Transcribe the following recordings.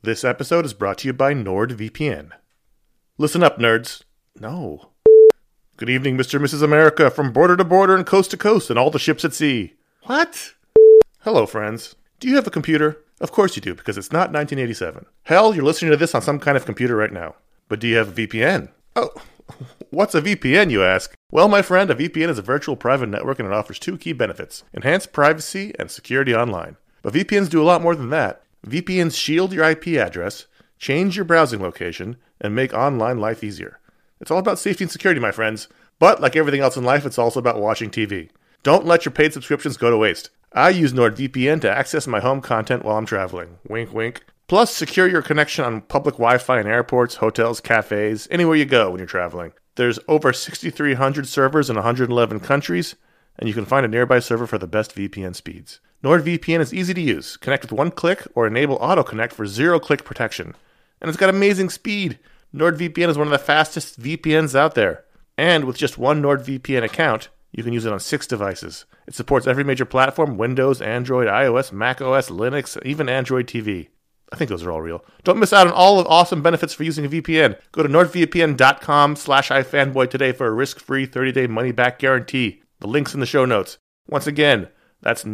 This episode is brought to you by NordVPN. Listen up, nerds. No. Good evening, Mr. and Mrs. America, from border to border and coast to coast and all the ships at sea. What? Hello, friends. Do you have a computer? Of course you do, because it's not 1987. Hell, you're listening to this on some kind of computer right now. But do you have a VPN? Oh, what's a VPN, you ask? Well, my friend, a VPN is a virtual private network and it offers two key benefits: enhanced privacy and security online. But VPNs do a lot more than that. VPNs shield your IP address, change your browsing location, and make online life easier. It's all about safety and security, my friends. But like everything else in life, it's also about watching TV. Don't let your paid subscriptions go to waste. I use NordVPN to access my home content while I'm traveling. Wink, wink. Plus, secure your connection on public Wi-Fi in airports, hotels, cafes, anywhere you go when you're traveling. There's over 6,300 servers in 111 countries, and you can find a nearby server for the best VPN speeds. NordVPN is easy to use. Connect with one click or enable auto-connect for zero-click protection. And it's got amazing speed. NordVPN is one of the fastest VPNs out there. And with just one NordVPN account, you can use it on 6 devices. It supports every major platform: Windows, Android, iOS, macOS, Linux, even Android TV. I think those are all real. Don't miss out on all the awesome benefits for using a VPN. Go to nordvpn.com/ifanboy today for a risk-free 30-day money-back guarantee. The link's in the show notes. Once again, that's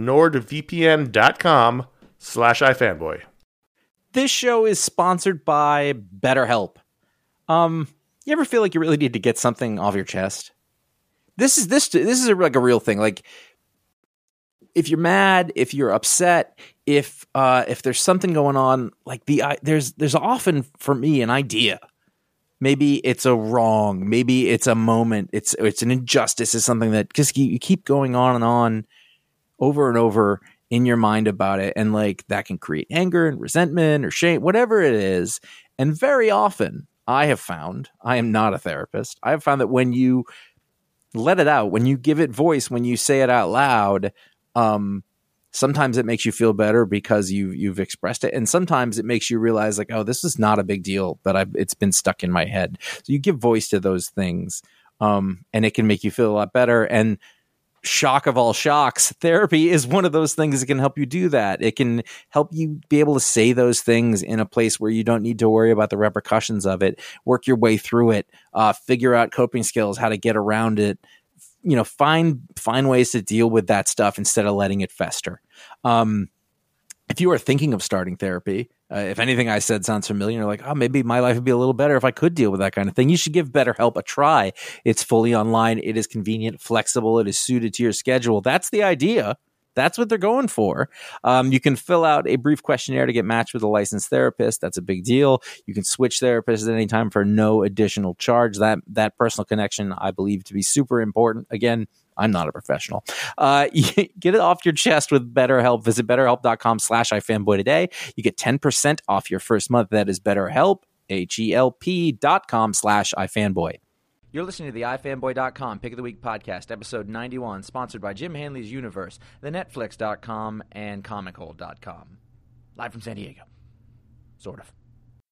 nordvpn.com/ifanboy. This show is sponsored by BetterHelp. You ever feel like you really need to get something off your chest? This is like a real thing. Like, if you're mad, if you're upset, if there's something going on, like there's often for me an idea. Maybe it's a wrong, maybe it's a moment, it's an injustice, it's something that just you keep going on and on over and over in your mind about it, and like that can create anger and resentment or shame, whatever it is. And very often I have found, I am not a therapist, I have found that when you let it out, when you give it voice, when you say it out loud, sometimes it makes you feel better because you've expressed it, and sometimes it makes you realize like, oh, this is not a big deal, but it's been stuck in my head. So you give voice to those things, and it can make you feel a lot better. And shock of all shocks, therapy is one of those things that can help you do that. It can help you be able to say those things in a place where you don't need to worry about the repercussions of it, work your way through it, figure out coping skills, how to get around it, find ways to deal with that stuff instead of letting it fester. If you are thinking of starting therapy, if anything I said sounds familiar, you're like, oh, maybe my life would be a little better if I could deal with that kind of thing, you should give BetterHelp a try. It's fully online. It is convenient, flexible. It is suited to your schedule. That's the idea. That's what they're going for. You can fill out a brief questionnaire to get matched with a licensed therapist. That's a big deal. You can switch therapists at any time for no additional charge. That personal connection, I believe, to be super important. Again, I'm not a professional. Get it off your chest with BetterHelp. Visit BetterHelp.com/ifanboy today. You get 10% off your first month. That is BetterHelp, HELP.com/ifanboy. You're listening to the ifanboy.com Pick of the Week podcast, episode 91, sponsored by Jim Hanley's Universe, thenetflix.com, and comichole.com. Live from San Diego. Sort of.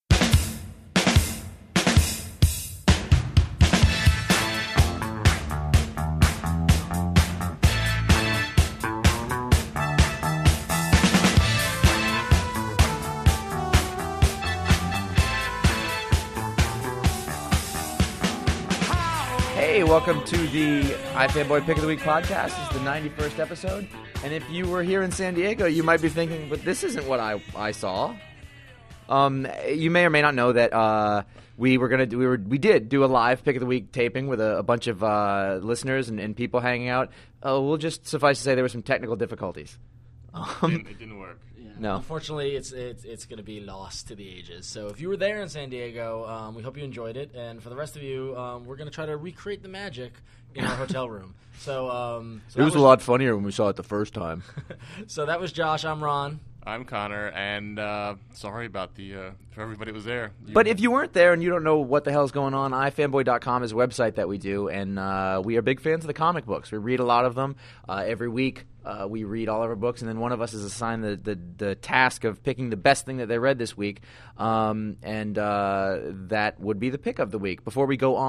Hey, welcome to the iFanboy Pick of the Week podcast. It's the 91st episode. And if you were here in San Diego, you might be thinking, but this isn't what I saw. You may or may not know that we did do a live Pick of the Week taping with a bunch of listeners and people hanging out. We'll just suffice to say there were some technical difficulties. It didn't work. Yeah. No. Unfortunately, it's going to be lost to the ages. So if you were there in San Diego, we hope you enjoyed it. And for the rest of you, we're going to try to recreate the magic in our hotel room. So it was a lot funnier when we saw it the first time. So that was Josh. I'm Ron. I'm Connor, and sorry about for everybody that was there. But if you weren't there and you don't know what the hell's going on, ifanboy.com is a website that we do, and we are big fans of the comic books. We read a lot of them every week. We read all of our books, and then one of us is assigned the task of picking the best thing that they read this week, and that would be the pick of the week. Before we go on,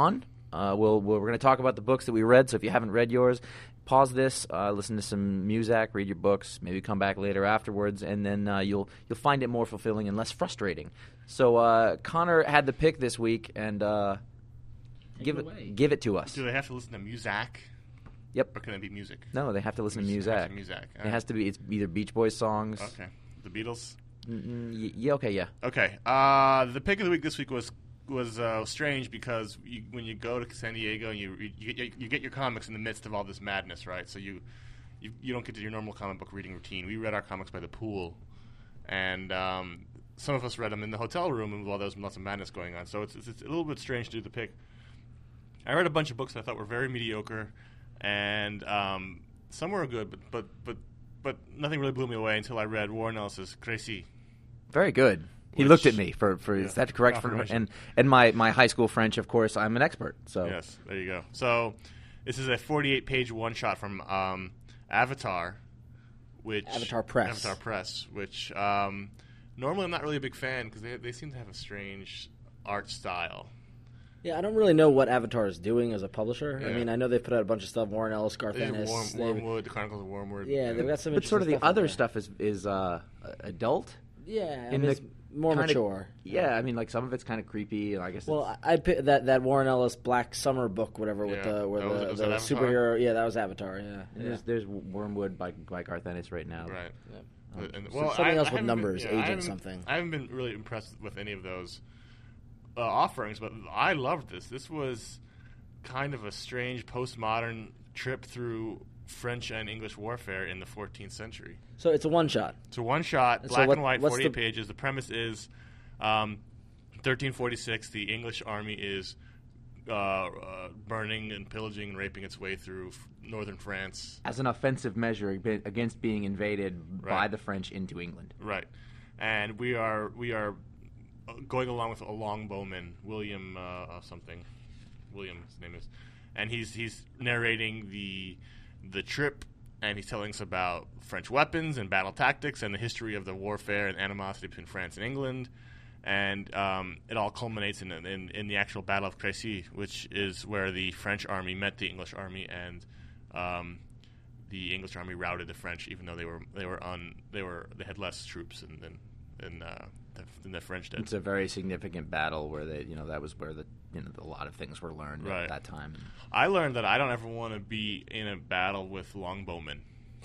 we're going to talk about the books that we read. So if you haven't read yours, pause this, listen to some music, read your books, maybe come back later afterwards, and then you'll find it more fulfilling and less frustrating. So Connor had the pick this week, and give it to us. Do they have to listen to music? Yep. Or can it be music? No, they have to listen to music. Music. It has to be. It's either Beach Boys songs. Okay. The Beatles. Yeah. Okay. Yeah. Okay. The pick of the week this week was strange because when you go to San Diego and you get your comics in the midst of all this madness, right? So you don't get to your normal comic book reading routine. We read our comics by the pool, and some of us read them in the hotel room, and while there was lots of madness going on. So it's a little bit strange to do the pick. I read a bunch of books that I thought were very mediocre, and some were good, but nothing really blew me away until I read Warren Ellis's Crécy. Very good. He looked at me for is that correct? And my high school French, of course, I'm an expert. So yes, there you go. So this is a 48-page one-shot from Avatar Press, which normally I'm not really a big fan because they seem to have a strange art style. Yeah, I don't really know what Avatar is doing as a publisher. Yeah. I mean, I know they've put out a bunch of stuff. Warren Ellis, Garth Ennis, Wormwood, The Chronicles of Wormwood. Yeah, they've got some. But sort of the stuff other stuff is adult. Yeah, In it's more mature. Yeah, I mean, like some of it's kind of creepy. I guess. Well, I picked that Warren Ellis Black Summer book, whatever, with the superhero. Yeah, that was Avatar. Yeah, there's Wormwood by Garth Ennis right now. Right. Yeah. Something else with numbers, agent something. I haven't been really impressed with any of those offerings, but I loved this. This was kind of a strange postmodern trip through French and English warfare in the 14th century. So it's a one-shot. It's a one-shot, black and white, 48 pages. The premise is 1346, the English army is burning and pillaging and raping its way through northern France. As an offensive measure against being invaded by the French into England. Right. And we are going along with a longbowman, William William, his name is, and he's narrating the trip, and he's telling us about French weapons and battle tactics and the history of the warfare and animosity between France and England, and it all culminates in the actual Battle of Crécy, which is where the French army met the English army, and the English army routed the French, even though they had less troops than the French did. It's a very significant battle where that was where a lot of things were learned at that time. I learned that I don't ever want to be in a battle with longbowmen.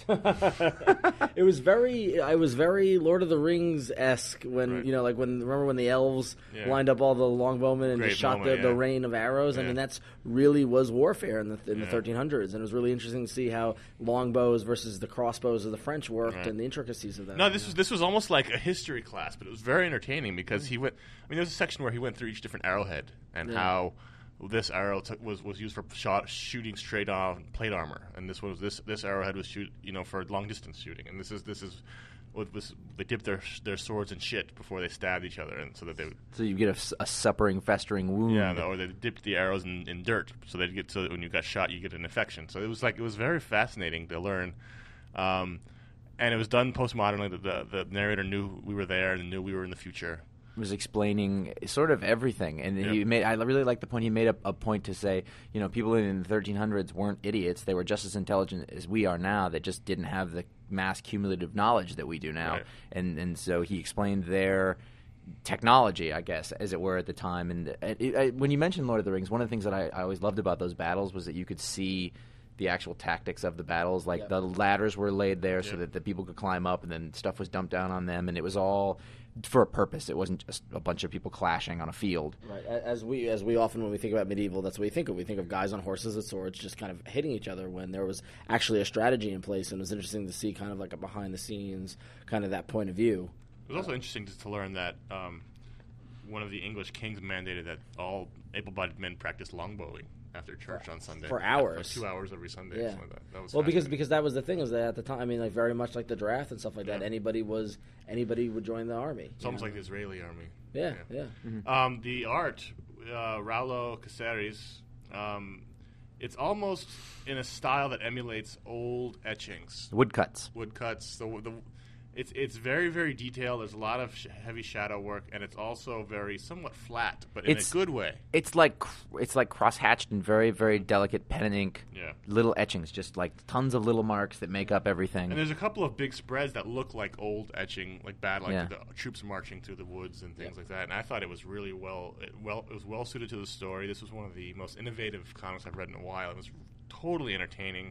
I was very Lord of the Rings-esque when remember when the elves lined up all the longbowmen and just shot the rain of arrows. I mean, that's really was warfare in the 1300s, and it was really interesting to see how longbows versus the crossbows of the French worked and the intricacies of that. No, this was almost like a history class, but it was very entertaining because he went. I mean, there's a section where he went through each different arrowhead and how this arrow was used for shooting straight on plate armor, and this arrowhead was for long distance shooting, and this is what was they dipped their swords in shit before they stabbed each other, and so that they would. So you get a suppering, festering wound. Yeah, or they dipped the arrows in dirt, so they'd get so that when you got shot, you get an infection. So it was very fascinating to learn, and it was done postmodernly. The narrator knew we were there and knew we were in the future. Was explaining sort of everything, and I really like the point he made a point to say, people in the 1300s weren't idiots. They were just as intelligent as we are now. They just didn't have the mass cumulative knowledge that we do now. Right. And so he explained their technology, I guess, as it were at the time. And when you mentioned Lord of the Rings, one of the things that I always loved about those battles was that you could see the actual tactics of the battles. Like the ladders were laid there so that the people could climb up, and then stuff was dumped down on them, and it was all for a purpose. It wasn't just a bunch of people clashing on a field. Right. As we often, when we think about medieval, that's what we think of. We think of guys on horses with swords just kind of hitting each other, when there was actually a strategy in place, and it was interesting to see kind of like a behind the scenes kind of that point of view. It was also interesting to learn that one of the English kings mandated that all able-bodied men practice longbowing after church on Sunday for hours, for 2 hours every Sunday. Yeah. Like that was because that was the thing, is that at the time, I mean, like very much like the draft and stuff like that. Anybody would join the army. It's almost like the Israeli army. Yeah. Mm-hmm. The art, Raulo Caceres, it's almost in a style that emulates old etchings, Woodcuts. It's very, very detailed. There's a lot of heavy shadow work, and it's also very somewhat flat, but in a good way. It's like cross-hatched and very, very delicate pen and ink. Yeah. Little etchings, just like tons of little marks that make up everything. And there's a couple of big spreads that look like old etching, like the troops marching through the woods and things like that. And I thought it was really it was well suited to the story. This was one of the most innovative comics I've read in a while. It was totally entertaining.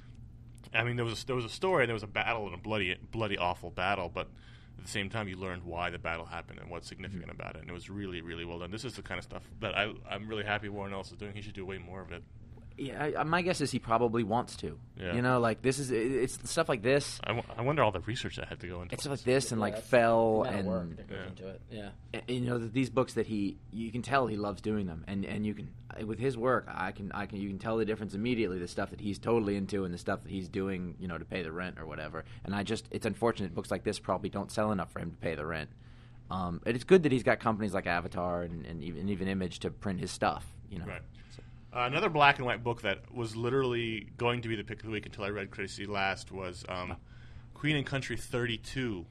I mean, there was a story, and there was a battle, and a bloody, awful battle, but at the same time, you learned why the battle happened and what's significant about it, and it was really, really well done. This is the kind of stuff that I'm really happy Warren Ellis is doing. He should do way more of it. Yeah, my guess is he probably wants to. Yeah. You know, like it's stuff like this. I wonder all the research that had to go into it. It's stuff like this and like Fell and work that goes into it. Yeah. And, you know, these books that you can tell he loves doing them, and you can with his work, you can tell the difference immediately. The stuff that he's totally into and the stuff that he's doing, you know, to pay the rent or whatever. And it's unfortunate books like this probably don't sell enough for him to pay the rent. And it's good that he's got companies like Avatar and even Image to print his stuff. You know. Right. Another black and white book that was literally going to be the pick of the week until I read Crazy Last was Queen and Country 32,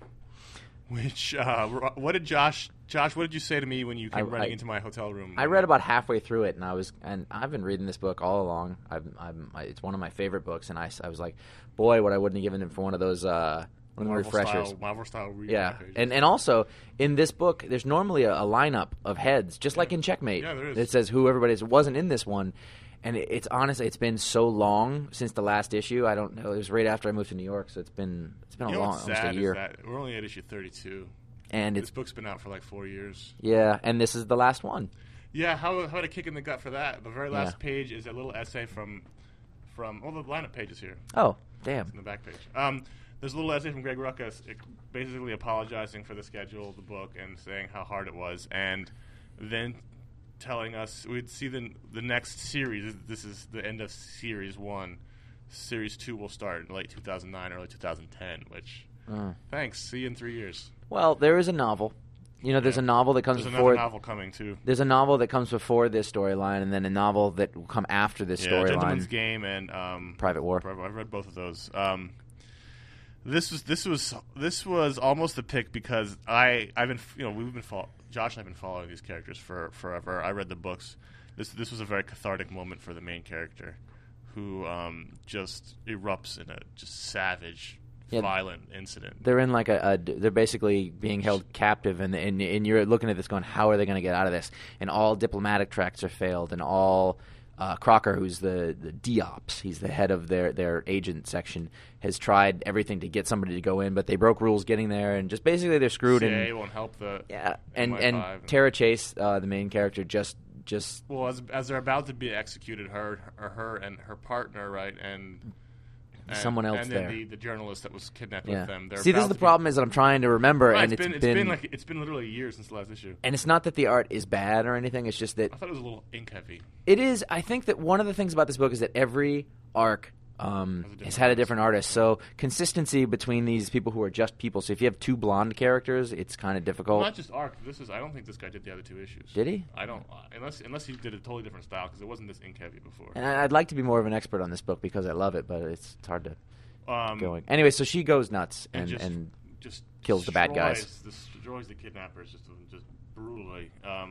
which what did Josh, what did you say to me when you came running into my hotel room? I read about halfway through it, and I've been reading this book all along. It's one of my favorite books, and I was like, boy, what I wouldn't have given it for one of those refreshers. Marvel style reading. Yeah, and also in this book, there's normally a lineup of heads, just like in Checkmate. Yeah, there is. It says who everybody is. It wasn't in this one, and it's honestly, it's been so long since the last issue. I don't know. It was right after I moved to New York, so it's been almost a year. We're only at issue 32, and this book's been out for like 4 years. Yeah, and this is the last one. Yeah, how a kick in the gut for that. The very last page is a little essay from the lineup page is here. Oh, damn! It's in the back page. There's a little essay from Greg Ruckus basically apologizing for the schedule of the book and saying how hard it was, and then telling us we'd see the next series. This is the end of Series 1. Series 2 will start in late 2009, early 2010, which, thanks. See you in 3 years. Well, there is a novel. You know, there's a novel that comes before. There's another novel coming, too. There's a novel that comes before this storyline, and then a novel that will come after this storyline. Gentleman's Game and Private War. I've read both of those. This was almost the pick because Josh and I've been following these characters for forever. I read the books. This was a very cathartic moment for the main character, who just erupts in a just savage, violent incident. They're in like they're basically being held captive, and you're looking at this going, how are they going to get out of this? And all diplomatic tracks are failed, and all. Crocker, who's the DOPS, he's the head of their agent section, has tried everything to get somebody to go in, but they broke rules getting there, and just basically they're screwed. CIA won't help the and Tara Chase, the main character, just well as they're about to be executed, her and her partner, right, and someone else and there. And the journalist that was kidnapped with them. See, this is the problem is that I'm trying to remember, and it's been literally a year since the last issue. And it's not that the art is bad or anything. It's just that I thought it was a little ink heavy. It is. I think that one of the things about this book is that every arc has had a different artist. So consistency between these people who are just people. So if you have two blonde characters, it's kind of difficult. Well, not just arc. I don't think this guy did the other two issues. Did he? I don't. Unless he did a totally different style because it wasn't this ink heavy before. And I'd like to be more of an expert on this book because I love it, but it's hard to. Going. Anyway, so she goes nuts and just kills the bad guys. Destroys the kidnappers just brutally.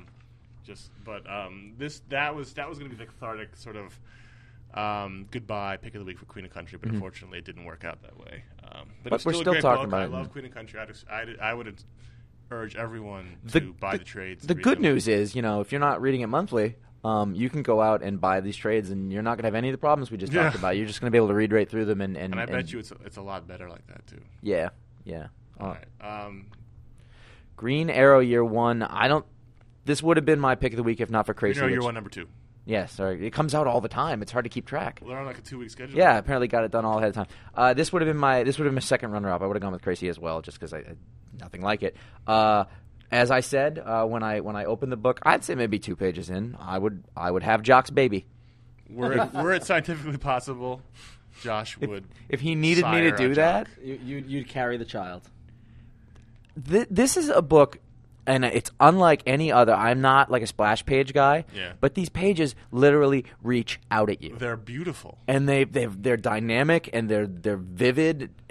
That was going to be the cathartic sort of goodbye pick of the week for Queen and Country, but unfortunately it didn't work out that way. But we're still talking book. about I it. love Queen and Country. I would urge everyone to buy the trades. The good news is, if you're not reading it monthly. You can go out and buy these trades, and you're not going to have any of the problems we just talked about. You're just going to be able to read right through them, and I bet you it's a lot better like that too. Yeah. All right. Green Arrow Year 1. This would have been my pick of the week if not for Crazy. Green Arrow Year 1, number 2. Yeah, sorry. It comes out all the time. It's hard to keep track. Well, they're on like a 2-week schedule. Yeah, apparently got it done all ahead of time. This would have been my second runner-up. I would have gone with Crazy as well, just because I nothing like it. As I said, when I opened the book, I'd say maybe 2 pages in, I would have Jock's baby. Were it scientifically possible, Josh would. If he needed me to do that, you'd carry the child. This is a book, and it's unlike any other. I'm not like a splash page guy, but these pages literally reach out at you. They're beautiful, and they're dynamic, and they're vivid.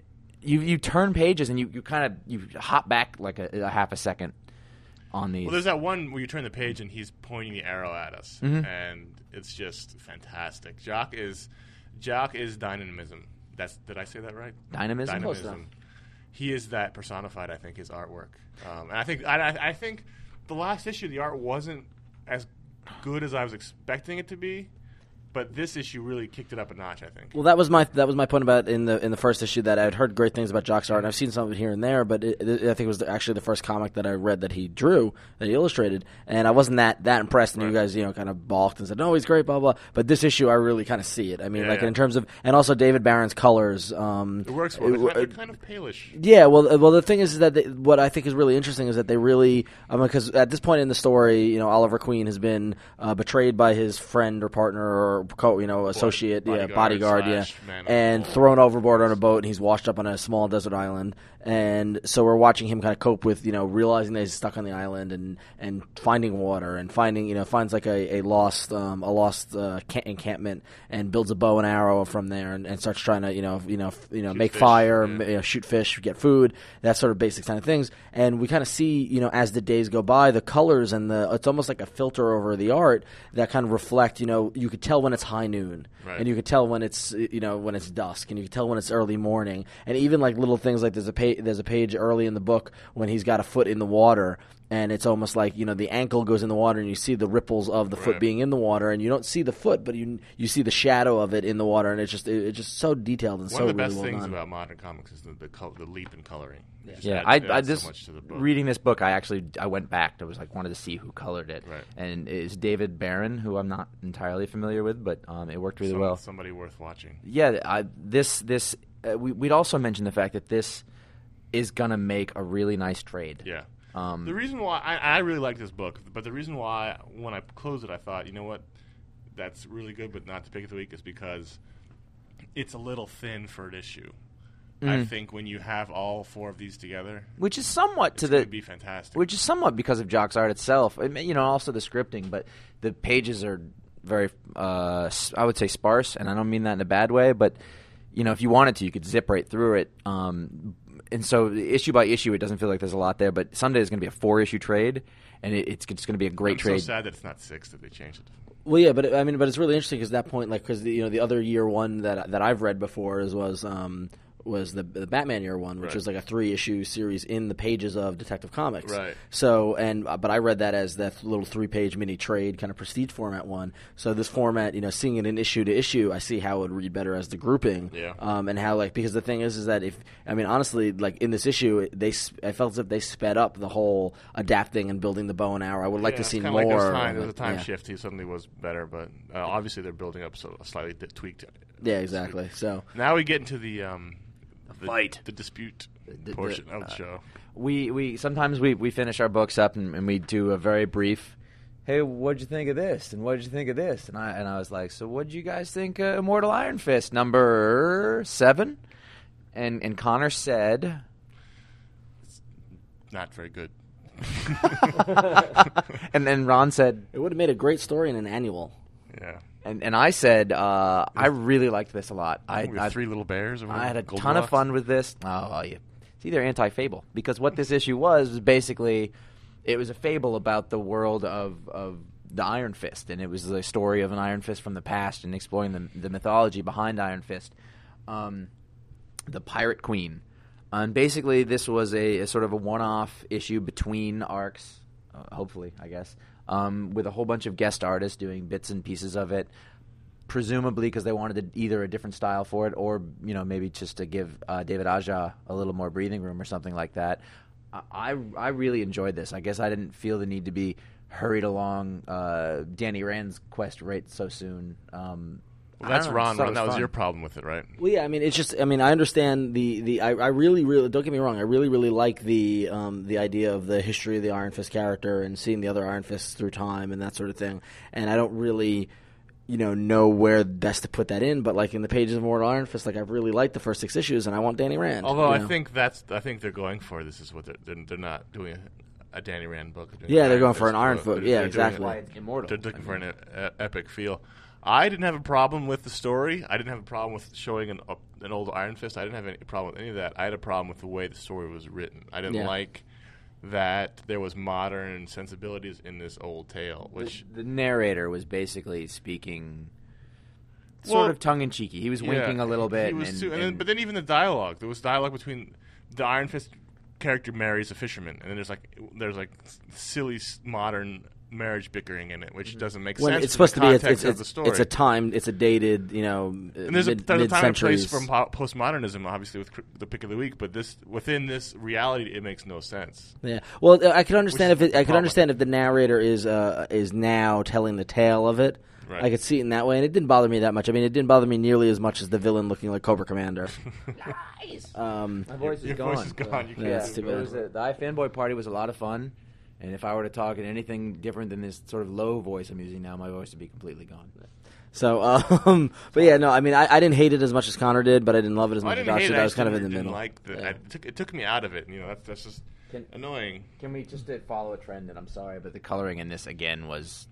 you turn pages and you kind of hop back like a half a second on these. Well, there's that one where you turn the page and he's pointing the arrow at us, and it's just fantastic. Jock is dynamism. Did I say that right? Dynamism. Dynamism. He is that personified. I think his artwork, and I think the last issue the art wasn't as good as I was expecting it to be. But this issue really kicked it up a notch, I think. Well, that was my point about in the first issue, that I had heard great things about Jock's art, and I've seen some of it here and there. But I think it was actually the first comic that I read that he drew, that he illustrated, and I wasn't that impressed. And you guys, kind of balked and said, "No, he's great," blah blah. But this issue, I really kind of see it. I mean, in terms of, and also David Barron's colors. It works well. They're kind of palish. Yeah. Well, the thing is that what I think is really interesting is that they really, because at this point in the story, Oliver Queen has been betrayed by his friend or partner or associate, bodyguard, and thrown overboard on a boat, and he's washed up on a small desert island. And so we're watching him kind of cope with, realizing that he's stuck on the island and finding water and finds like a lost encampment and builds a bow and arrow from there and starts trying to make fire, shoot fish, get food, that sort of basic kind of things. And we kind of see, as the days go by, the colors and it's almost like a filter over the art that kind of reflect, you could tell when it's high noon, right, and you could tell when it's when it's dusk, and you could tell when it's early morning, and even like little things like there's a page early in the book when he's got a foot in the water, and it's almost like the ankle goes in the water and you see the ripples of the foot being in the water, and you don't see the foot, but you see the shadow of it in the water, and it's just so detailed and one of the really best well things done. About modern comics is the leap in coloring. Reading this book, I went back. I was wanted to see who colored it, right. And it's David Barron, who I'm not entirely familiar with, but it worked really well. Somebody worth watching. Yeah, we'd also mentioned the fact that this is gonna make a really nice trade. Yeah. The reason why I really like this book, but the reason why when I closed it, I thought, you know what, that's really good, but not to pick of the week, is because it's a little thin for an issue. I think when you have all four of these together, which is somewhat be fantastic. Which is somewhat because of Jock's art itself, also the scripting, but the pages are very, I would say, sparse, and I don't mean that in a bad way, but if you wanted to, you could zip right through it. And so issue by issue, it doesn't feel like there's a lot there, but someday it's going to be a 4-issue trade, and it's going to be a great trade. I'm so sad that it's not 6, that they changed it. Well, yeah, but it's really interesting because at that point, because the other year one that I've read before was the Batman year one, which was like a 3-issue series in the pages of Detective Comics. Right. So, but I read that as that little 3-page mini trade kind of prestige format one. So this format, seeing it in issue to issue, I see how it would read better as the grouping. Yeah. And how because the thing is that honestly, in this issue, I felt as if they sped up the whole adapting and building the bow and arrow. I would like to see more. Like there was a time shift. He suddenly was better, but obviously they're building up a slightly tweaked. Yeah, exactly. So now we get into the fight, the dispute portion of the show. We sometimes we finish our books up and we do a very brief, hey, what'd you think of this, and what'd you think of this, and I was like, so what'd you guys think of Immortal Iron Fist number 7? And Connor said, it's not very good. And then Ron said, it would have made a great story in an annual. Yeah. And I said, I really liked this a lot. I 3 little bears. I had a ton of fun with this. It's either anti-fable, because what this issue was basically, it was a fable about the world of the Iron Fist, and it was the story of an Iron Fist from the past and exploring the mythology behind Iron Fist, the Pirate Queen. And basically, this was a sort of a one-off issue between arcs, hopefully, I guess. With a whole bunch of guest artists doing bits and pieces of it, presumably because they wanted either a different style for it or, maybe just to give David Aja a little more breathing room or something like that. I really enjoyed this. I guess I didn't feel the need to be hurried along Danny Rand's quest right so soon. Well, that's Ron. That was your problem with it, right? Well, yeah. It's just. I understand I really don't get me wrong. I really like the idea of the history of the Iron Fist character and seeing the other Iron Fists through time and that sort of thing. And I don't really, know where best to put that in. But in the pages of Immortal Iron Fist, I really liked the first 6 issues, and I want Danny Rand. Although I think they're going for this is what they're not doing a Danny Rand book. They're going for an Iron Fist. Yeah, exactly. It's immortal. They're looking for an epic feel. I didn't have a problem with the story. I didn't have a problem with showing an old Iron Fist, I didn't have any problem with any of that. I had a problem with the way the story was written. I didn't like that there was modern sensibilities in this old tale. Which the narrator was basically speaking sort of tongue-in-cheeky. He was winking a little bit. But then even the dialogue. There was dialogue between the Iron Fist character marries a fisherman, and then there's like silly modern marriage bickering in it, which doesn't make sense. It's supposed to be of the story. It's a dated, and there's a time and place from postmodernism, obviously, with the pick of the week. But within this reality, it makes no sense. Yeah. Well, I could understand if the narrator is now telling the tale of it. Right. I could see it in that way, and it didn't bother me that much. I mean, it didn't bother me nearly as much as the villain looking like Cobra Commander. Nice. My voice is gone. You can't. It's too bad. The iFanboy party was a lot of fun. And if I were to talk in anything different than this sort of low voice I'm using now, my voice would be completely gone. So, but yeah, no, I mean, I didn't hate it as much as Connor did, but I didn't love it as much as Josh did. I was kind of in the middle. It took me out of it. That's just annoying. Can we just follow a trend? And I'm sorry, but the coloring in this again was,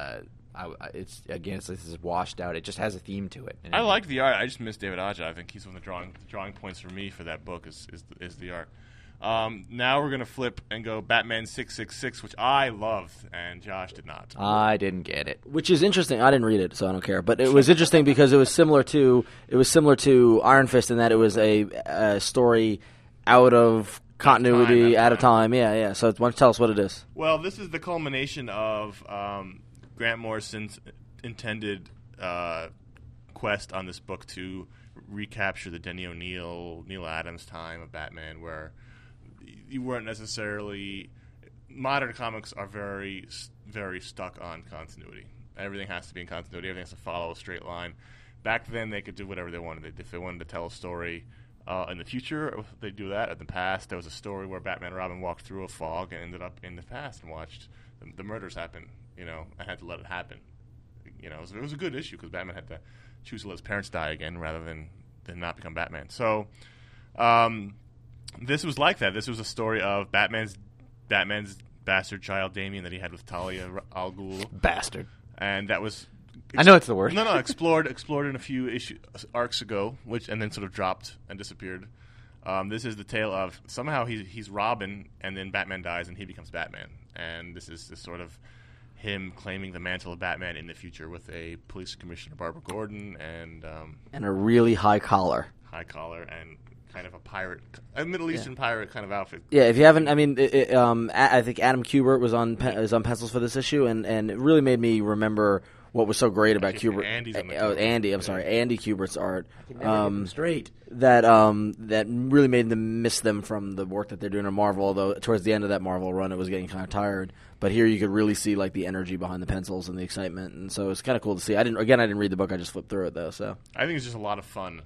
this is washed out. It just has a theme to it. I like the art. I just miss David Aja. I think he's one of the drawing points for me for that book is the art. Now we're going to flip and go Batman 666, which I loved, and Josh did not. I didn't get it. Which is interesting. I didn't read it, so I don't care. But it was interesting because it was similar to Iron Fist in that it was a story out of continuity, out of time. Yeah. So why don't you tell us what it is? Well, this is the culmination of Grant Morrison's intended quest on this book to recapture the Denny O'Neil, Neil Adams time of Batman, where you weren't necessarily. Modern comics are very, very stuck on continuity. Everything has to be in continuity. Everything has to follow a straight line. Back then, they could do whatever they wanted. If they wanted to tell a story in the future, they'd do that. In the past, there was a story where Batman and Robin walked through a fog and ended up in the past and watched the murders happen. And had to let it happen. It was a good issue because Batman had to choose to let his parents die again rather than not become Batman. So, this was like that. This was a story of Batman's bastard child, Damian, that he had with Talia al Ghul. Bastard. And that was... I know it's the word. No, explored in a few arcs ago, and then sort of dropped and disappeared. This is the tale of somehow he's Robin, and then Batman dies, and he becomes Batman. And this is sort of him claiming the mantle of Batman in the future with a police commissioner, Barbara Gordon, and a really high collar. And kind of a Middle Eastern pirate kind of outfit. Yeah, if you haven't, I mean, I think Adam Kubert was on pencils for this issue, and it really made me remember what was so great about Kubert. Andy Kubert's art. I can never get them straight. That really made them miss them from the work that they're doing at Marvel. Although towards the end of that Marvel run, it was getting kind of tired. But here you could really see like the energy behind the pencils and the excitement, and so it's kind of cool to see. I didn't read the book. I just flipped through it though. So I think it's just a lot of fun.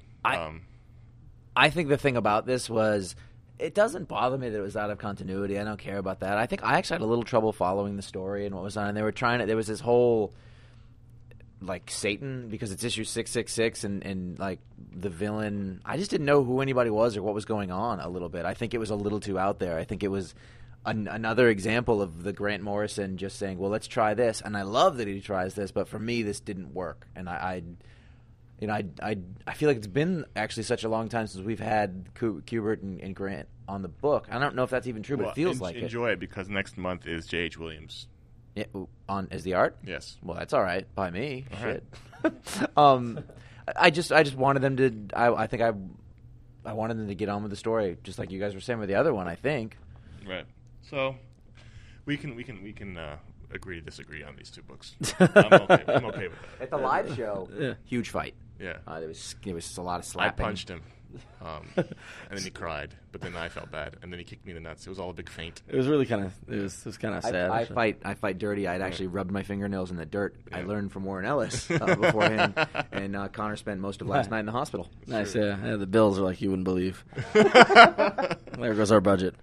I think the thing about this was it doesn't bother me that it was out of continuity. I don't care about that. I think I actually had a little trouble following the story and what was on. And they were trying to. There was this whole like Satan because it's issue 666 and like the villain. I just didn't know who anybody was or what was going on a little bit. I think it was a little too out there. I think it was another example of the Grant Morrison just saying, "Well, let's try this." And I love that he tries this, but for me, this didn't work. And I feel like it's been actually such a long time since we've had Kubert and Grant on the book. I don't know if that's even true, but it feels like it. Enjoy it because next month is J.H. Williams. Yeah, as the art? Yes. Well, that's all right by me. All Shit. Right. I just wanted them to. I think I wanted them to get on with the story, just like you guys were saying with the other one. I think. Right. So we can agree to disagree on these two books. I'm okay with that. At the live show, huge fight. Yeah. There was a lot of slapping. I punched him. And then he cried, but then I felt bad, and then he kicked me in the nuts. It was all a big feint. It was really kind of sad. I fight dirty. I'd actually rubbed my fingernails in the dirt. Yeah. I learned from Warren Ellis beforehand, and Connor spent most of last night in the hospital. Nice, yeah. The bills are like you wouldn't believe. There goes our budget.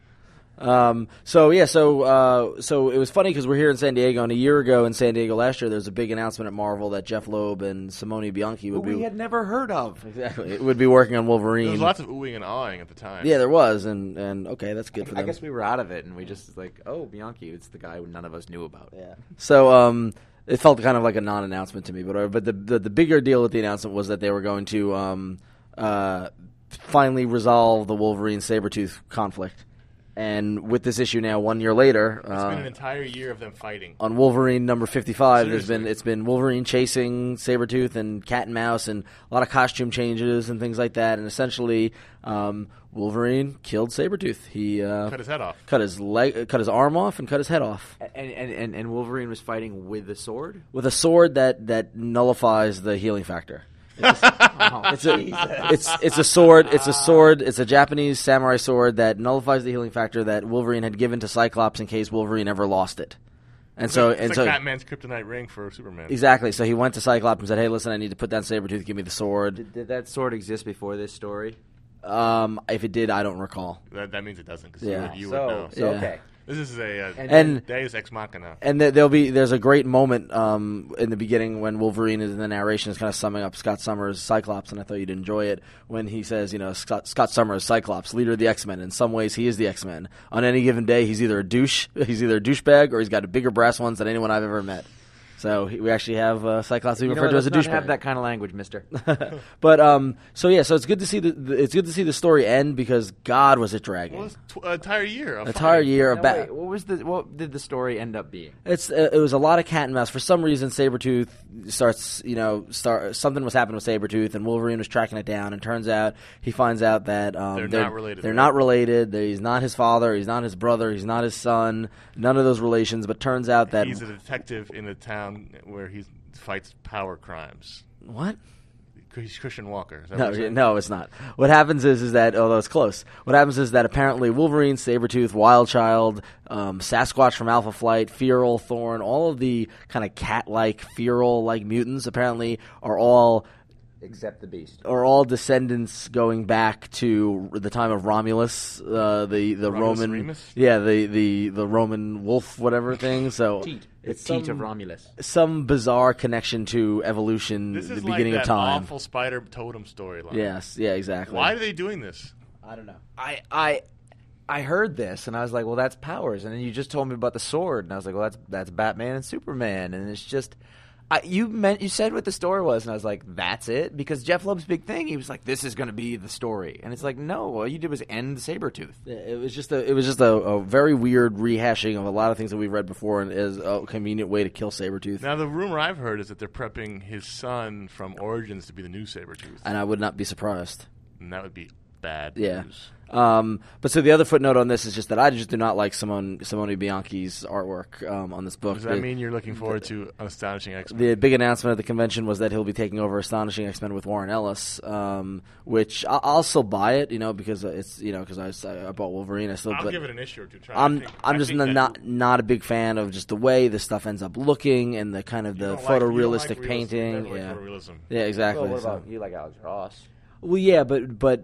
So it was funny because we're here in San Diego, and a year ago in San Diego last year, there was a big announcement at Marvel that Jeff Loeb and Simone Bianchi we had never heard of. Exactly, would be working on Wolverine. There was lots of oohing and awing at the time. Yeah, there was, and okay, that's good for them. I guess we were out of it, and we just Bianchi, it's the guy none of us knew about. Yeah. So it felt kind of like a non-announcement to me, but the bigger deal with the announcement was that they were going to finally resolve the Wolverine-Sabretooth conflict. And with this issue now, 1 year later, it's been an entire year of them fighting. On Wolverine number 55, it's been Wolverine chasing Sabretooth and cat and mouse and a lot of costume changes and things like that. And essentially, Wolverine killed Sabretooth. He cut his head off, cut his arm off, and cut his head off. And Wolverine was fighting with a sword? With a sword that nullifies the healing factor. It's a sword. It's a Japanese samurai sword that nullifies the healing factor that Wolverine had given to Cyclops in case Wolverine ever lost it. It's like Batman's kryptonite ring for Superman. Exactly. So he went to Cyclops and said, "Hey, listen, I need to put down Sabretooth. Give me the sword." Did that sword exist before this story? If it did, I don't recall. That means it doesn't, because you would know. Okay. This is a Deus Ex Machina. And there's a great moment in the beginning when Wolverine is in the narration is kind of summing up Scott Summers' Cyclops, and I thought you'd enjoy it when he says, Scott Summers, Cyclops, leader of the X-Men. In some ways, he is the X-Men. On any given day, he's either a douchebag, or he's got bigger brass ones than anyone I've ever met. So we actually have Cyclops being referred to as a douchebag. Let's not have that kind of language, mister. But so it's good to see the story end, because God was it dragging. Well, it was an entire year. What did the story end up being? It was a lot of cat and mouse. For some reason, Sabretooth something was happening with Sabretooth, and Wolverine was tracking it down, and he finds out that they're not related. They're not related. He's not his father. He's not his brother. He's not his son. None of those relations. But turns out that he's a detective in the town where he fights power crimes. What? He's Christian Walker. No, it's not. What happens is that, although it's close, what happens is that apparently Wolverine, Sabretooth, Wildchild, Sasquatch from Alpha Flight, Feral, Thorn, all of the kind of cat-like, feral-like mutants apparently are all... Except the Beast. Are all descendants going back to the time of Romulus, the Roman... Remus? Yeah, the Roman wolf, whatever thing, so... It's Teat of Romulus. Some bizarre connection to evolution, the beginning of time. This is like that awful spider totem storyline. Yes, yeah, exactly. Why are they doing this? I don't know. I heard this, and I was like, well, that's powers. And then you just told me about the sword, and I was like, well, that's Batman and Superman. And it's just... You said what the story was, and I was like, that's it? Because Jeff Loeb's big thing, he was like, this is going to be the story. And it's like, no, all you did was end Sabretooth. Yeah, it was just a very weird rehashing of a lot of things that we've read before, and is a convenient way to kill Sabretooth. Now, the rumor I've heard is that they're prepping his son from Origins to be the new Sabretooth. And I would not be surprised. And that would be bad news. But so the other footnote on this is just that I just do not like Simone Bianchi's artwork on this book. Does that mean you're looking forward to Astonishing X-Men? The big announcement at the convention was that he'll be taking over Astonishing X-Men with Warren Ellis, which I'll still buy it, because it's because I bought Wolverine. I'll give it an issue or two. I'm just not a big fan of just the way the stuff ends up looking and the kind of the photorealistic painting. Photorealism. Yeah, exactly. Well, what about you? Like Alex Ross? Well, yeah, because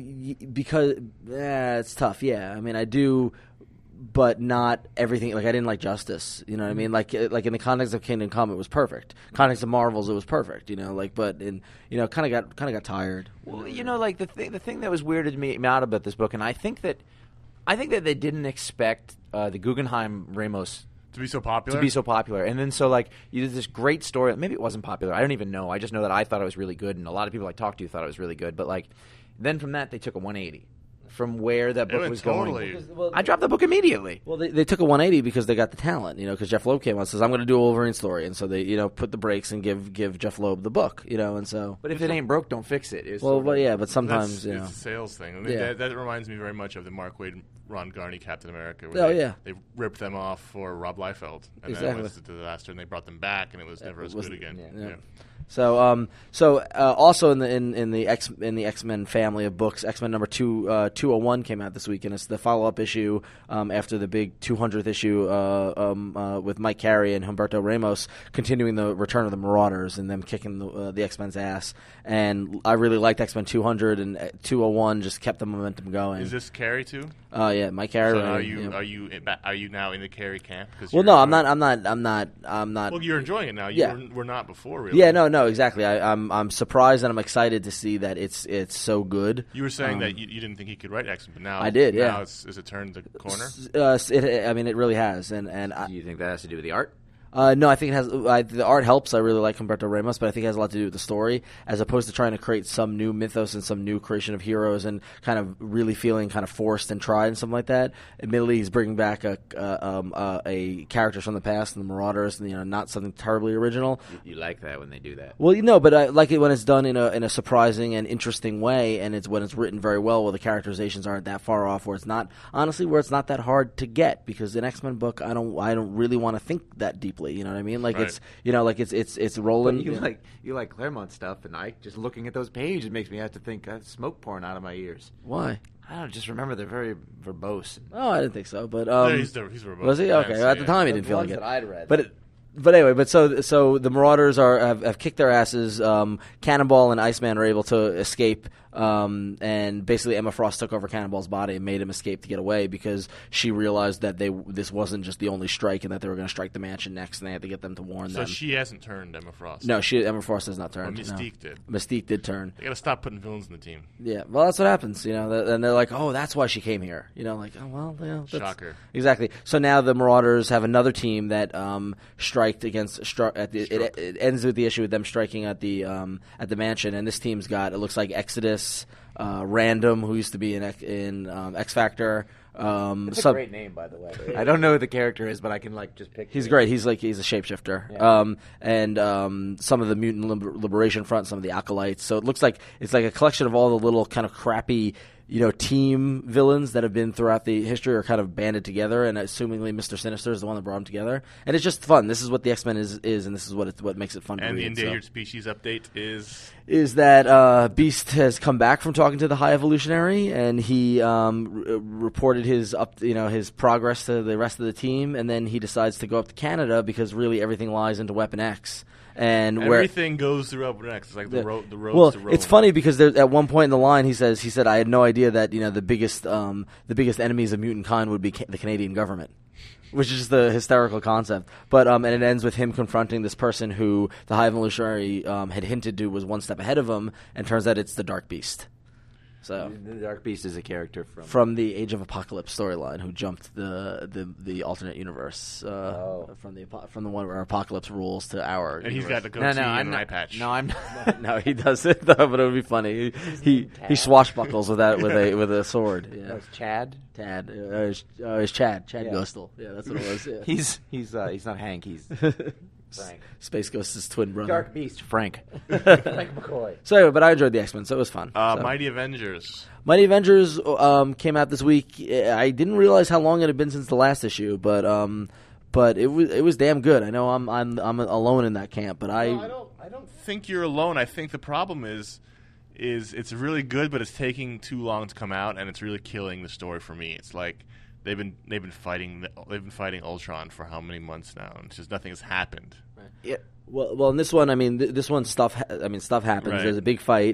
it's tough. Yeah, I mean, I do, but not everything. Like, I didn't like Justice. You know what I mean? Like in the context of Kingdom Come, it was perfect. Context of Marvels, it was perfect. But kind of got tired. Well, like the thing that was weirded me out about this book, and I think that they didn't expect the Guggenheim Ramos to be so popular. And then you did this great story. Maybe it wasn't popular. I don't even know. I just know that I thought it was really good, and a lot of people I talked to thought it was really good. But then from that, they took a 180 from where that book was going. I dropped the book immediately. Well, they took a 180 because they got the talent, because Jeff Loeb came out and says, I'm going to do a Wolverine story. And so they, put the brakes and give Jeff Loeb the book, and so. But if it ain't broke, don't fix it. But sometimes, it's a sales thing. I mean, that reminds me very much of the Mark Waid, Ron Garney Captain America. They ripped them off for Rob Liefeld. And then it was a disaster, and they brought them back, and it was never as good again. Yeah. So, also in the X-Men family of books, X-Men number 201 came out this week, and it's the follow-up issue after the big 200th issue with Mike Carey and Humberto Ramos, continuing the return of the Marauders and them kicking the X-Men's ass. And I really liked X-Men 200, and 201 just kept the momentum going. Is this Carey too? Yeah, Mike Carey. So are you now in the Carey camp? Well, no, I'm not. Well, you're enjoying it now. We're not before, really. Yeah, no, exactly. I'm surprised and I'm excited to see that it's so good. You were saying that you didn't think he could write X-Men, but now I did. Now has it turned the corner? It really has. And do you think that has to do with the art? No, I think it has. The art helps. I really like Humberto Ramos, but I think it has a lot to do with the story, as opposed to trying to create some new mythos and some new creation of heroes, and kind of really feeling kind of forced and tried and something like that. Admittedly, he's bringing back a characters from the past and the Marauders, and not something terribly original. You like that when they do that? Well, but I like it when it's done in a surprising and interesting way, and it's when it's written very well, where the characterizations aren't that far off, where it's not that hard to get, because an X-Men book, I don't really want to think that deeply. You know what I mean? Like right. it's rolling. But you like Claremont stuff, and I just looking at those pages, it makes me have to think smoke pouring out of my ears. Why? I don't know, just remember they're very verbose. Oh, I didn't think so, but he's verbose. Was he? Okay, at the time he didn't feel like it. That I'd read. But anyway, so the Marauders have kicked their asses. Cannonball and Iceman are able to escape, and basically Emma Frost took over Cannonball's body and made him escape to get away, because she realized that this wasn't just the only strike, and that they were going to strike the mansion next, and they had to get them to warn them. So she hasn't turned, Emma Frost. No, Emma Frost has not turned. Well, Mystique did. Mystique did turn. They got to stop putting villains in the team. Yeah, well, that's what happens, and they're like, oh, that's why she came here. Shocker. Exactly. So now the Marauders have another team that striked against. It ends with the issue with them striking at the mansion, and this team's got, it looks like, Exodus, Random, who used to be in X Factor. It's a great name, by the way. I don't know who the character is, but I can just picture. He's great. He's a shapeshifter. Yeah. And some of the Mutant Liberation Front, some of the Acolytes. So it looks like it's like a collection of all the little kind of crappy, team villains that have been throughout the history are kind of banded together, and assumingly Mr. Sinister is the one that brought them together. And it's just fun. This is what the X-Men is, and this is what makes it fun to read. And the Endangered Species update is that Beast has come back from talking to the High Evolutionary, and he reported his progress to the rest of the team, and then he decides to go up to Canada, because really everything lies into Weapon X. And everything goes through Weapon X. It's like the road to Rome. It's funny because at one point in the line he said I had no idea that the biggest enemies of mutant kind would be the Canadian government, which is the hysterical concept. But and it ends with him confronting this person who the High Evolutionary had hinted to was one step ahead of him, and turns out it's the Dark Beast. So the Dark Beast is a character from the Age of Apocalypse storyline, who jumped the alternate universe from the one where Apocalypse rules to our. And universe. he's got the goatee and an eye patch. No, I'm not. No, he doesn't. Though, but it would be funny. He swashbuckles with a sword. Yeah. That's Chad. Tad. It's Chad. Chad Ghostal. Yeah, that's what it was. Yeah. He's not Hank. He's Frank. Space Ghost's twin brother. Dark Beast, Frank. Frank McCoy. So anyway, but I enjoyed the X-Men, so it was fun. Mighty Avengers. Mighty Avengers came out this week. I didn't realize how long it had been since the last issue, but it was damn good. I know I'm alone in that camp, but I don't think you're alone. I think the problem is it's really good, but it's taking too long to come out, and it's really killing the story for me. It's like they've been fighting Ultron for how many months now, and it's just nothing has happened. Right. Yeah. Well, in this one, this one stuff happens. Right. There's a big fight.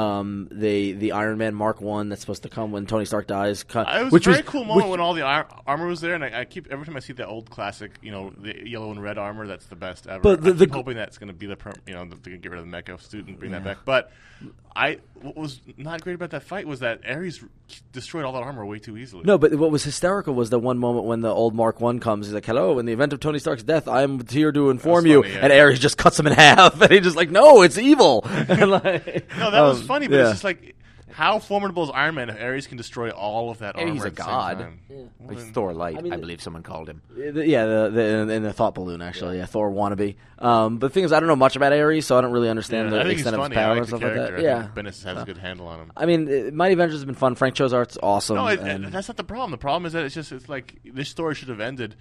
The Iron Man Mark I that's supposed to come when Tony Stark dies. It was a very cool moment when all the armor was there, and I keep every time I see the old classic, the yellow and red armor, that's the best ever. But I keep hoping that's going to be they can get rid of the mecha suit and bring that back. But what was not great about that fight was that Ares destroyed all that armor way too easily. No, but what was hysterical was the one moment when the old Mark I comes. He's like, "Hello, in the event of Tony Stark's death, I'm here to inform you." Funny, yeah. And Ares just cuts him in half, and he's just like, "No, it's evil." And no, that was funny, but it's just like, how formidable is Iron Man if Ares can destroy all of that armor? He's a god. He's Thor Light, I believe someone called him. In the thought balloon, actually, Thor wannabe. But the thing is, I don't know much about Ares, so I don't really understand the extent of his power and stuff like that. Yeah, Bendis has a good handle on him. Mighty Avengers has been fun. Frank Cho's art's awesome. No, that's not the problem. The problem is that it's like this story should have ended.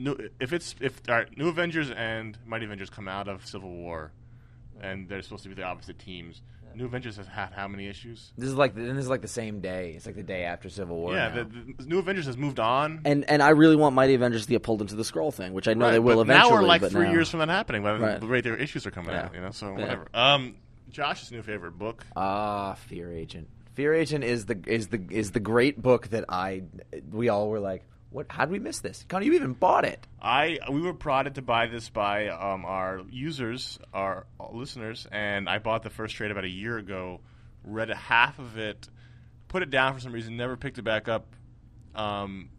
If New Avengers and Mighty Avengers come out of Civil War, and they're supposed to be the opposite teams. New Avengers has had how many issues? This is like the same day. It's like the day after Civil War. Yeah, the New Avengers has moved on. And I really want Mighty Avengers to get pulled into the Skrull thing, which I know they will eventually. Now we're like 3 years from that happening. But the rate their issues are coming out, so whatever. Josh's new favorite book. Fear Agent. Fear Agent is the great book that we all were like, what? How did we miss this? Connie, you even bought it. We were prodded to buy this by our users, our listeners, and I bought the first trade about a year ago, read half of it, put it down for some reason, never picked it back up,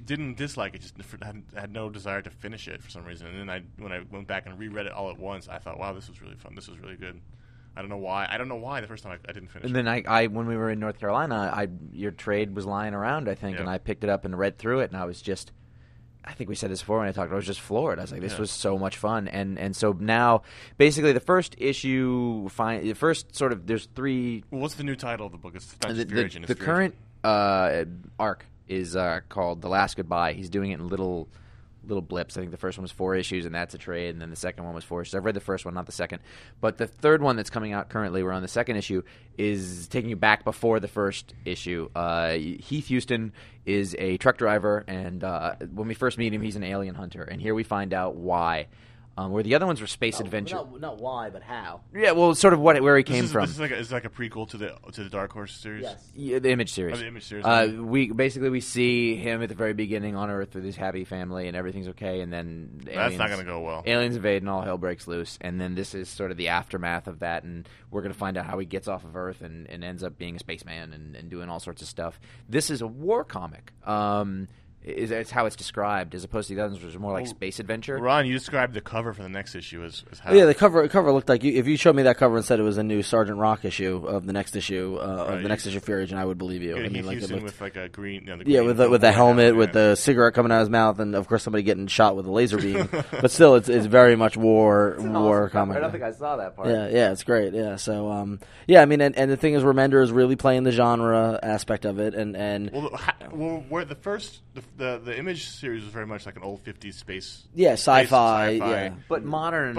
didn't dislike it. Just had no desire to finish it for some reason. And then when I went back and reread it all at once, I thought, wow, this was really fun. This was really good. I don't know why the first time I didn't finish. And then I when we were in North Carolina, your trade was lying around, I think, and I picked it up and read through it, and I was just. I think we said this before when I talked. I was just floored. I was like, "This was so much fun." And so now, basically, the first issue, there's 3. Well, what's the new title of the book? It's the current arc is called "The Last Goodbye." He's doing it in little blips. I think the first one was 4 issues, and that's a trade, and then the second one was 4 issues. I've read the first one, not the second. But the third one that's coming out currently, we're on the second issue, is taking you back before the first issue. Heath Houston is a truck driver, and when we first meet him, he's an alien hunter. And here we find out why. Where the other ones were space adventure. Not why, but how. Yeah, well, sort of where he came from. This is like a prequel to the Dark Horse series. Yes. Yeah, the Image series. Oh, the Image series. We see him at the very beginning on Earth with his happy family and everything's okay, and then that's not going to go well. Aliens invade and all hell breaks loose, and then this is sort of the aftermath of that, and we're going to find out how he gets off of Earth and ends up being a spaceman and doing all sorts of stuff. This is a war comic. It's how it's described, as opposed to the others, which was more like space adventure. Ron, you described the cover for the next issue as how. Yeah, the cover looked like if you showed me that cover and said it was a new Sergeant Rock issue of the next issue of the next issue of Fear Agent, I would believe you. Yeah, I mean, like Houston with like a green. with the helmet, with the cigarette coming out of his mouth, and of course somebody getting shot with a laser beam. But still, it's very much war awesome comic. I don't think I saw that part. Yeah, it's great. Yeah, so I mean, and the thing is, Remender is really playing the genre aspect of it, and where the first the Image series was very much like an old 50s space. Yeah, sci-fi. Yeah, but modern.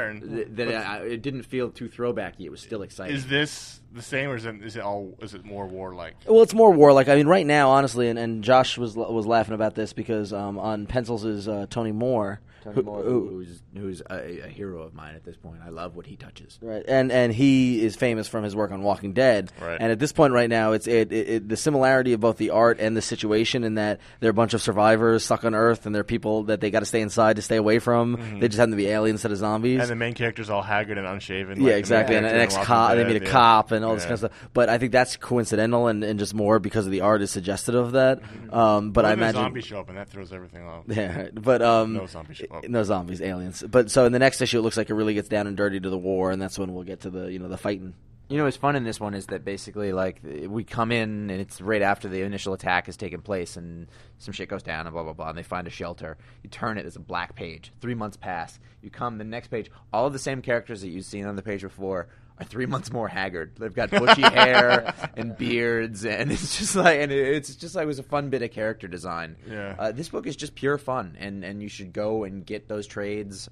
It didn't feel too throwbacky. It was still exciting. Is this the same, or is it more war-like? Well, it's more war-like. I mean, right now, honestly, and Josh was laughing about this because on Pencils is Tony Moore. Who's a hero of mine at this point. I love what he touches. Right, and he is famous from his work on Walking Dead. Right. And at this point right now, it's the similarity of both the art and the situation in that they're a bunch of survivors stuck on Earth, and they're people that they got to stay inside to stay away from. Mm-hmm. They just happen to be aliens instead of zombies. And the main character's all haggard and unshaven. Yeah, exactly. And an ex-cop, they meet a cop and all this kind of stuff. But I think that's coincidental and just more because of the art is suggestive of that. Mm-hmm. But I imagine zombies show up and that throws everything off. Yeah, but no zombies show up. No zombies, aliens. But so in the next issue, it looks like it really gets down and dirty to the war, and that's when we'll get to the fighting. You know what's fun in this one is that basically, like, we come in and it's right after the initial attack has taken place and some shit goes down and blah, blah, blah, and they find a shelter. You turn it, there's a black page. 3 months pass. You come the next page. All of the same characters that you've seen on the page before are 3 months more haggard. They've got bushy hair and beards, and it's just like it was a fun bit of character design. Yeah. This book is just pure fun, and you should go and get those trades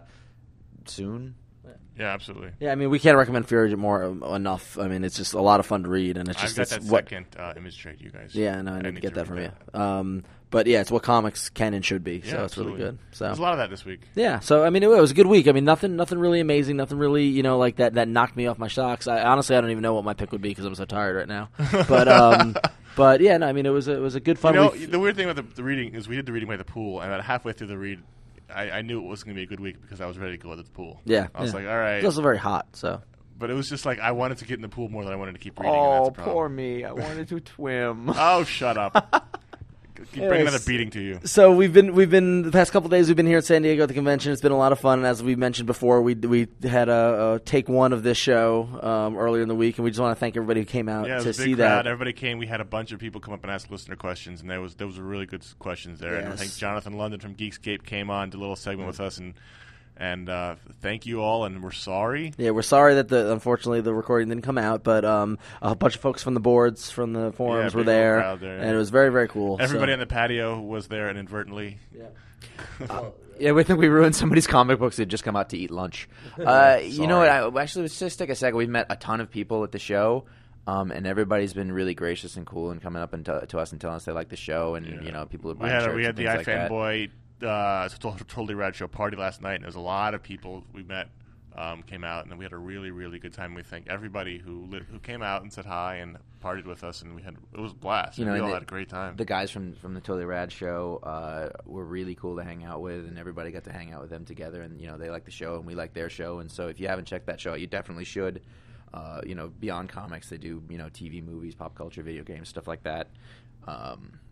soon. Yeah, absolutely. Yeah, I mean, we can't recommend Fear Agent more enough. I mean, it's just a lot of fun to read, and it's I've just got that second Image trade, you guys. Yeah, no, I need to get that from you. But yeah, it's what comics can and should be. Yeah, so it's absolutely. really good. So there's a lot of that this week. Yeah, so I mean, it was a good week. I mean, nothing really amazing, nothing really like that knocked me off my socks. I don't even know what my pick would be because I'm so tired right now. But yeah, no, I mean, it was a good fun week. The weird thing about the reading is we did the reading by the pool, and about halfway through the read, I knew it was going to be a good week because I was ready to go to the pool. Yeah, I was like, all right. It's also very hot, so. But it was just like I wanted to get in the pool more than I wanted to keep reading. Oh, and that's the poor me! I wanted to swim. Oh, shut up! Keep bringing another beating to you. So we've been the past couple of days. We've been here at San Diego at the convention. It's been a lot of fun. And as we mentioned before, we had a take one of this show earlier in the week, and we just want to thank everybody who came out to see that. Everybody came. We had a bunch of people come up and ask listener questions, and there was really good questions there. Yes. And I think Jonathan London from Geekscape came on, did a little segment with us, and thank you all, and we're sorry. Yeah, we're sorry that unfortunately the recording didn't come out, but a bunch of folks from the boards, from the forums were there, and it was very, very cool. Everybody on the patio was there inadvertently. Yeah. Yeah, we think we ruined somebody's comic books that had just come out to eat lunch. You know what? Let's just take a second. We've met a ton of people at the show. And everybody's been really gracious and cool and coming up to us and telling us they like the show, and people are buying shirts. We had the like iFanboy Totally Rad Show party last night, and there's a lot of people we met came out, and we had a really, really good time. We thank everybody who came out and said hi and partied with us, and it was a blast. We all had a great time. The guys from the Totally Rad Show were really cool to hang out with, and everybody got to hang out with them together, and they like the show and we like their show, and so if you haven't checked that show out, you definitely should. Beyond comics, they do TV, movies, pop culture, video games, stuff like that.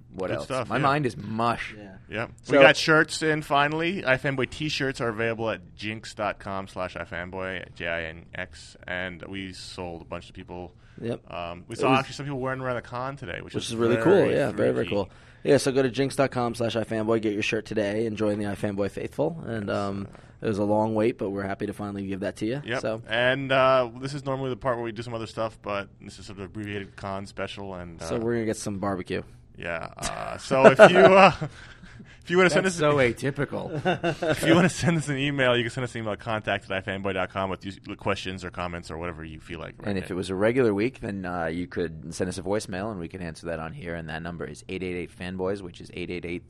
What Good else? stuff, My mind is mush. Yeah. Yep. So- We got shirts in finally. iFanboy t-shirts are available at jinx.com/iFanboy, JINX, and we sold a bunch of people. Yep. We saw actually some people wearing around the con today, which Which is really very cool. Yeah, very, very freaky. cool. Yeah, so go to jinx.com/iFanboy, get your shirt today, and join the iFanboy faithful. And it was a long wait, but we're happy to finally give that to you. Yep. So, And this is normally the part where we do some other stuff, but this is sort of an abbreviated con special. And so we're going to get some barbecue. yeah. So if you want to send us So atypical. if you want to send us an email, you can send us an email at contact@ifanboy.com with questions or comments or whatever you feel like. And if it was a regular week, then you could send us a voicemail, and we can answer that on here. And that number is 888-FANBOYS, which is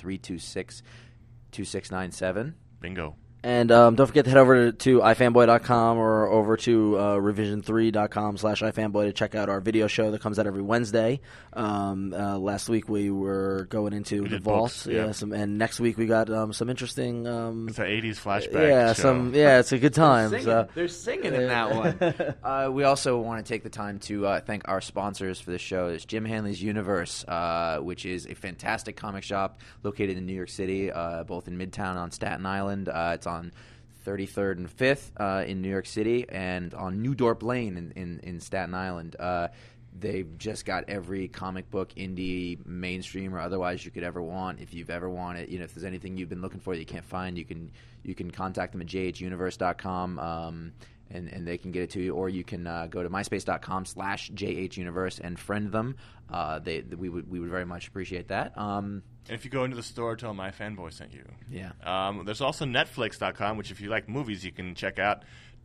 888-326-2697. Bingo. And don't forget to head over to ifanboy.com or over to revision3.com/ifanboy to check out our video show that comes out every Wednesday. Last week we were going into the did vault. books, yeah. And next week we got some interesting. It's an 80s flashback Yeah, show. it's a good time. They're singing in that one. We also want to take the time to thank our sponsors for the show. It's Jim Hanley's Universe, which is a fantastic comic shop located in New York City, both in Midtown on Staten Island. It's on 33rd and 5th in New York City, and on New Dorp Lane in Staten Island. They've just got every comic book, indie, mainstream, or otherwise you could ever want. If you've ever wanted, if there's anything you've been looking for that you can't find, you can contact them at jhuniverse.com, and they can get it to you. Or you can go to myspace.com/jhuniverse and friend them. We would very much appreciate that. And if you go into the store, tell them iFanboy sent you. Yeah. There's also Netflix.com, which if you like movies, you can check out.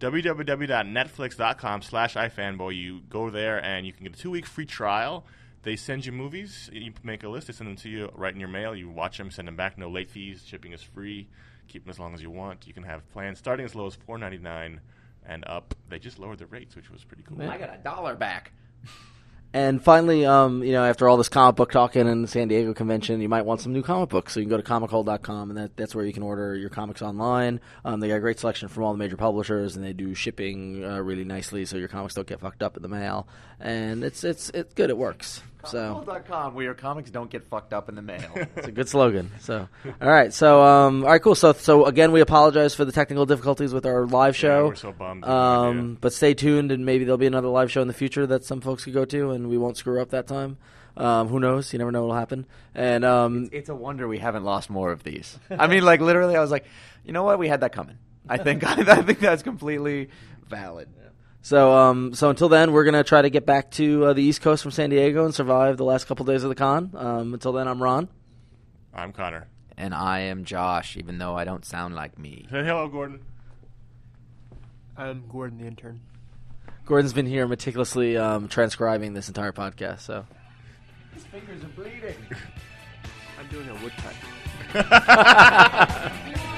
www.netflix.com/iFanboy. You go there and you can get a 2-week free trial. They send you movies. You make a list. They send them to you right in your mail. You watch them, send them back. No late fees. Shipping is free. Keep them as long as you want. You can have plans starting as low as $4.99 and up. They just lowered the rates, which was pretty cool. I got $1 back. And finally, after all this comic book talking and the San Diego convention, you might want some new comic books. So you can go to comichole.com, and that's where you can order your comics online. They got a great selection from all the major publishers, and they do shipping really nicely, so your comics don't get fucked up in the mail. And it's good. It works. So Comichole.com, where your comics don't get fucked up in the mail. it's a good slogan. So all right, cool. So again, we apologize for the technical difficulties with our live show. Yeah, we're so bummed. But stay tuned, and maybe there'll be another live show in the future that some folks could go to, and we won't screw up that time. Who knows? You never know what'll happen. And It's a wonder we haven't lost more of these. I mean, like, literally, I was like, you know what? We had that coming. I think that's completely valid. So until then, we're going to try to get back to the East Coast from San Diego and survive the last couple days of the con. Until then, I'm Ron. I'm Connor. And I am Josh, even though I don't sound like me. Say hello, Gordon. I'm Gordon, the intern. Gordon's been here meticulously transcribing this entire podcast. So His fingers are bleeding. I'm doing a woodcut.